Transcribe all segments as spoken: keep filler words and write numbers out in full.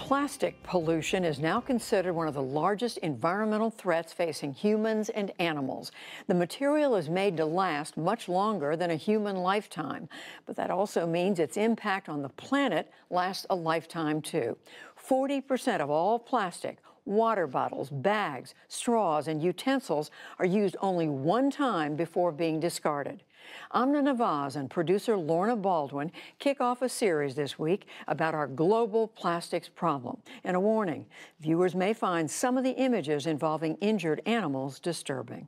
Plastic pollution is now considered one of the largest environmental threats facing humans and animals. The material is made to last much longer than a human lifetime, but that also means its impact on the planet lasts a lifetime too. forty percent of all plastic, water bottles, bags, straws, and utensils are used only one time before being discarded. Amna Nawaz and producer Lorna Baldwin kick off a series this week about our global plastics problem. And a warning, viewers may find some of the images involving injured animals disturbing.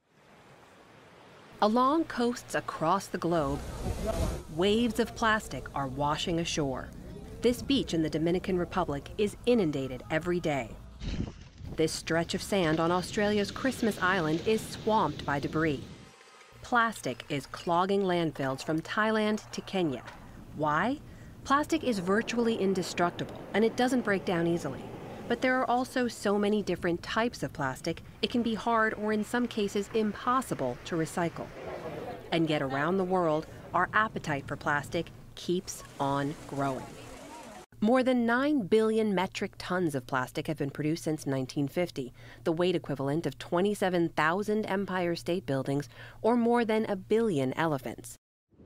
Along coasts across the globe, waves of plastic are washing ashore. This beach in the Dominican Republic is inundated every day. This stretch of sand on Australia's Christmas Island is swamped by debris. Plastic is clogging landfills from Thailand to Kenya. Why? Plastic is virtually indestructible, and it doesn't break down easily. But there are also so many different types of plastic, it can be hard or in some cases impossible to recycle. And yet around the world, our appetite for plastic keeps on growing. More than nine billion metric tons of plastic have been produced since nineteen fifty, the weight equivalent of twenty-seven thousand Empire State Buildings or more than a billion elephants.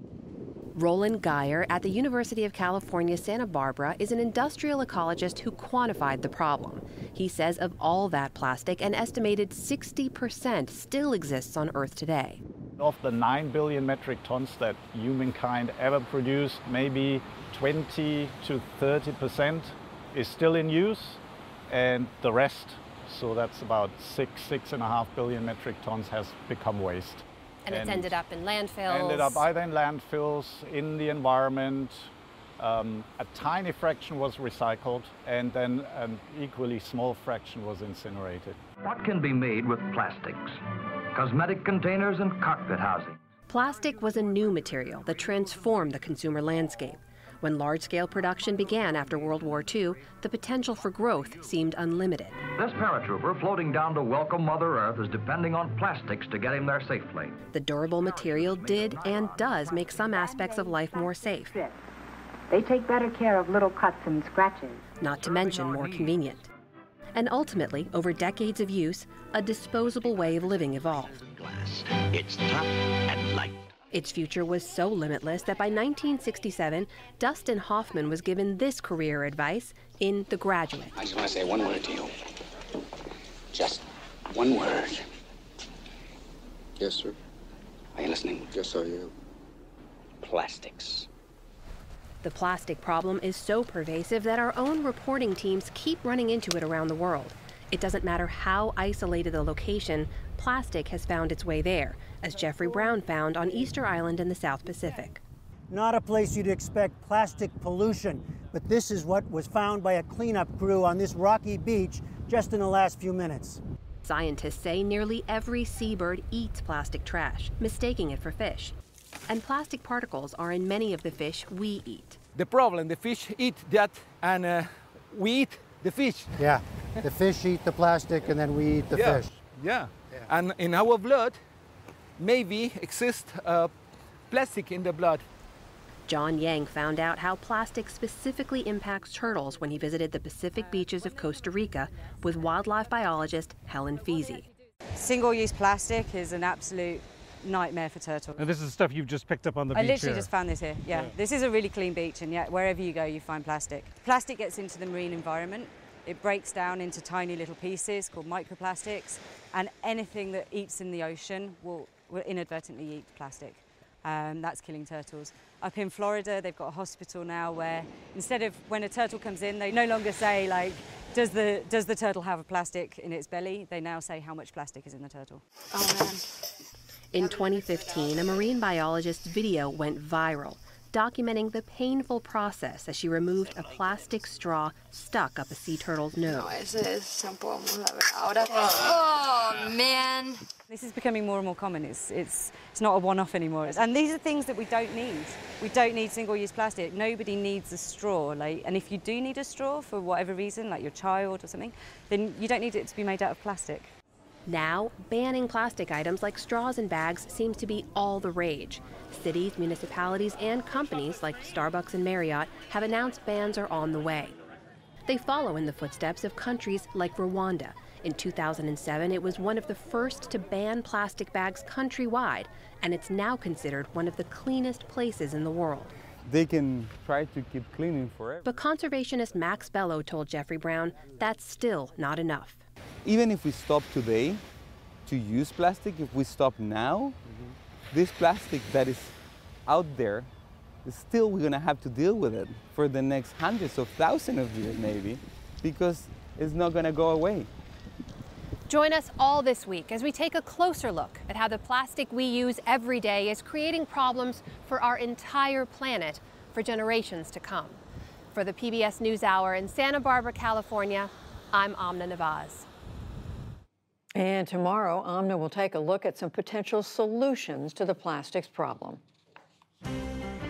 Roland Geyer at the University of California, Santa Barbara is an industrial ecologist who quantified the problem. He says of all that plastic, an estimated sixty percent still exists on Earth today. Of the nine billion metric tons that humankind ever produced, maybe twenty to thirty percent is still in use, and the rest, so that's about six, six and a half billion metric tons, has become waste. And, and it's ended up in landfills? Ended up either in landfills, in the environment. Um, a tiny fraction was recycled, and then an equally small fraction was incinerated. What can be made with plastics? Cosmetic containers and cockpit housing. Plastic was a new material that transformed the consumer landscape. When large-scale production began after World War Two, the potential for growth seemed unlimited. This paratrooper floating down to welcome Mother Earth is depending on plastics to get him there safely. The durable material did and does make some aspects of life more safe. They take better care of little cuts and scratches. Not to mention more convenient. And ultimately, over decades of use, a disposable way of living evolved. It's tough and light. Its future was so limitless that by nineteen sixty-seven, Dustin Hoffman was given this career advice in The Graduate. I just want to say one word to you. Just one word. Yes, sir. Are you listening? Yes, I am. Plastics. The plastic problem is so pervasive that our own reporting teams keep running into it around the world. It doesn't matter how isolated the location, plastic has found its way there, as Jeffrey Brown found on Easter Island in the South Pacific. Not a place you'd expect plastic pollution, but this is what was found by a cleanup crew on this rocky beach just in the last few minutes. Scientists say nearly every seabird eats plastic trash, mistaking it for fish. And plastic particles are in many of the fish we eat. The problem, the fish eat that, and uh, we eat the fish. Yeah, the fish eat the plastic and then we eat the yeah. fish. Yeah. yeah, and in our blood, maybe exists uh, plastic in the blood. John Yang found out how plastic specifically impacts turtles when he visited the Pacific beaches of Costa Rica with wildlife biologist Helen Feasey. Single-use plastic is an absolute nightmare for turtles. And this is stuff you've just picked up on the I beach I literally here. just found this here, yeah. yeah. This is a really clean beach, and yet wherever you go you find plastic. Plastic gets into the marine environment. It breaks down into tiny little pieces called microplastics, and anything that eats in the ocean will, will inadvertently eat plastic. Um, that's killing turtles. Up in Florida, they've got a hospital now where instead of when a turtle comes in, they no longer say, like, does the, does the turtle have a plastic in its belly? They now say how much plastic is in the turtle. Oh, man. In twenty fifteen, a marine biologist's video went viral, documenting the painful process as she removed a plastic straw stuck up a sea turtle's nose. Oh, man. This is becoming more and more common. It's, it's, it's not a one-off anymore. And these are things that we don't need. We don't need single-use plastic. Nobody needs a straw. Like, and if you do need a straw for whatever reason, like your child or something, then you don't need it to be made out of plastic. Now, banning plastic items like straws and bags seems to be all the rage. Cities, municipalities, and companies like Starbucks and Marriott have announced bans are on the way. They follow in the footsteps of countries like Rwanda. In two thousand seven, it was one of the first to ban plastic bags countrywide, and it's now considered one of the cleanest places in the world. They can try to keep cleaning forever. But conservationist Max Bello told Jeffrey Brown that's still not enough. Even if we stop today to use plastic, if we stop now, mm-hmm. this plastic that is out there, still we're gonna have to deal with it for the next hundreds of thousands of years maybe, because it's not gonna go away. Join us all this week as we take a closer look at how the plastic we use every day is creating problems for our entire planet for generations to come. For the P B S NewsHour in Santa Barbara, California, I'm Amna Nawaz. And tomorrow, Amna will take a look at some potential solutions to the plastics problem.